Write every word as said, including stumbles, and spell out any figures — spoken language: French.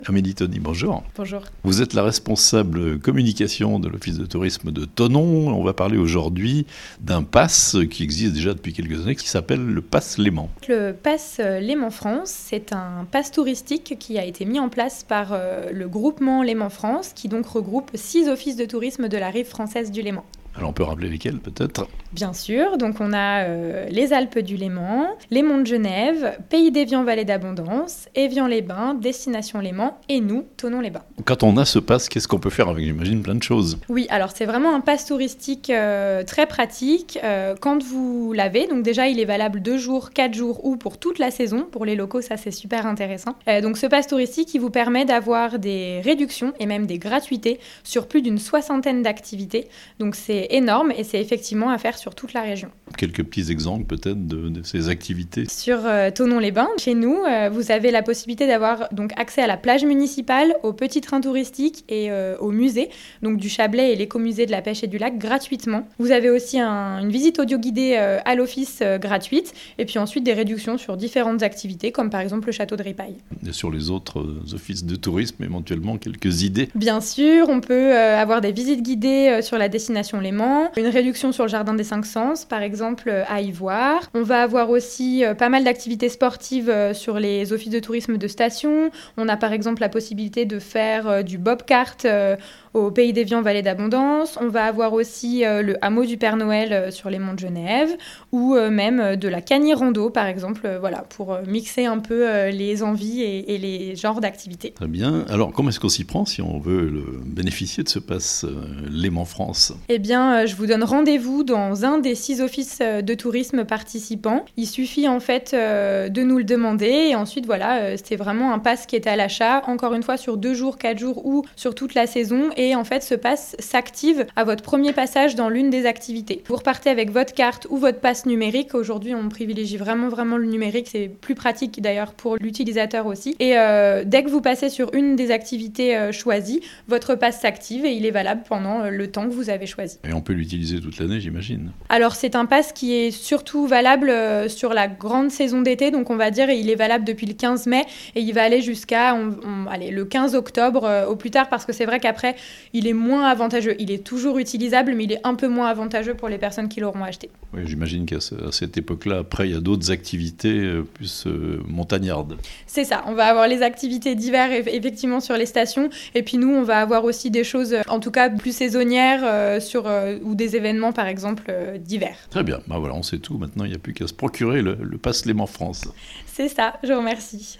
Amélie Tony, bonjour. Bonjour. Vous êtes la responsable communication de l'Office de tourisme de Thonon. On va parler aujourd'hui d'un pass qui existe déjà depuis quelques années, qui s'appelle le Pass Léman. Le Pass Léman France, c'est un pass touristique qui a été mis en place par le groupement Léman France, qui donc regroupe six offices de tourisme de la rive française du Léman. Alors on peut rappeler lesquels peut-être ? Bien sûr, donc on a euh, les Alpes du Léman, les Monts de Genève, Pays d'Évian Vallée d'Abondance, Évian-les-Bains, Destination Léman et nous, Thonon-les-Bains. Quand on a ce pass, qu'est-ce qu'on peut faire avec ? J'imagine plein de choses. Oui, alors c'est vraiment un pass touristique euh, très pratique. Euh, quand vous l'avez, donc déjà il est valable deux jours, quatre jours ou pour toute la saison. Pour les locaux, ça c'est super intéressant. Euh, donc ce pass touristique, il vous permet d'avoir des réductions et même des gratuités sur plus d'une soixantaine d'activités. Donc c'est énorme et c'est effectivement à faire sur toute la région. Quelques petits exemples peut-être de, de ces activités. Sur euh, Thonon-les-Bains, chez nous, euh, vous avez la possibilité d'avoir donc accès à la plage municipale, aux petits trains touristiques et euh, au musée, donc du Chablais et l'écomusée de la pêche et du lac gratuitement. Vous avez aussi un, une visite audio guidée euh, à l'office euh, gratuite et puis ensuite des réductions sur différentes activités comme par exemple le château de Ripaille. Et sur les autres euh, offices de tourisme, éventuellement quelques idées. Bien sûr, on peut euh, avoir des visites guidées euh, sur la destination Léman, une réduction sur le jardin des cinq sens, par exemple euh, à Ivoire. On va avoir aussi euh, pas mal d'activités sportives euh, sur les offices de tourisme de station. On a par exemple la possibilité de faire euh, du bobkart euh, au Pays d'Évian Vallée d'Abondance. On va avoir aussi euh, le hameau du Père Noël euh, sur les monts de Genève ou euh, même euh, de la cagnie rando par exemple, euh, voilà, pour euh, mixer un peu euh, les envies et, et les genres d'activités. Très bien. Alors comment est-ce qu'on s'y prend si on veut le bénéficier de ce pass euh, Léman France ? Eh bien, euh, je vous donne rendez-vous dans un des six offices euh, de tourisme participants. Il suffit en fait euh, de nous le demander et ensuite voilà, euh, c'est vraiment un pass qui est à l'achat, encore une fois sur deux jours, quatre jours ou sur toute la saison. Et en fait, ce pass s'active à votre premier passage dans l'une des activités. Vous repartez avec votre carte ou votre pass numérique. Aujourd'hui, on privilégie vraiment, vraiment le numérique. C'est plus pratique d'ailleurs pour l'utilisateur aussi. Et euh, dès que vous passez sur une des activités euh, choisies, votre pass s'active et il est valable pendant euh, le temps que vous avez choisi. Et on peut l'utiliser toute l'année, j'imagine. Alors, c'est un pass qui est surtout valable euh, sur la grande saison d'été. Donc, on va dire il est valable depuis le quinze mai et il va aller jusqu'à on, on, allez, le quinze octobre euh, au plus tard parce que c'est vrai qu'après, il est moins avantageux. Il est toujours utilisable, mais il est un peu moins avantageux pour les personnes qui l'auront acheté. Oui, j'imagine qu'à ce, à cette époque-là, après, il y a d'autres activités euh, plus euh, montagnardes. C'est ça. On va avoir les activités d'hiver, effectivement, sur les stations. Et puis nous, on va avoir aussi des choses, en tout cas, plus saisonnières euh, sur, euh, ou des événements, par exemple, euh, d'hiver. Très bien. Ben voilà, on sait tout. Maintenant, il n'y a plus qu'à se procurer le, le Pass Léman France. C'est ça. Je vous remercie.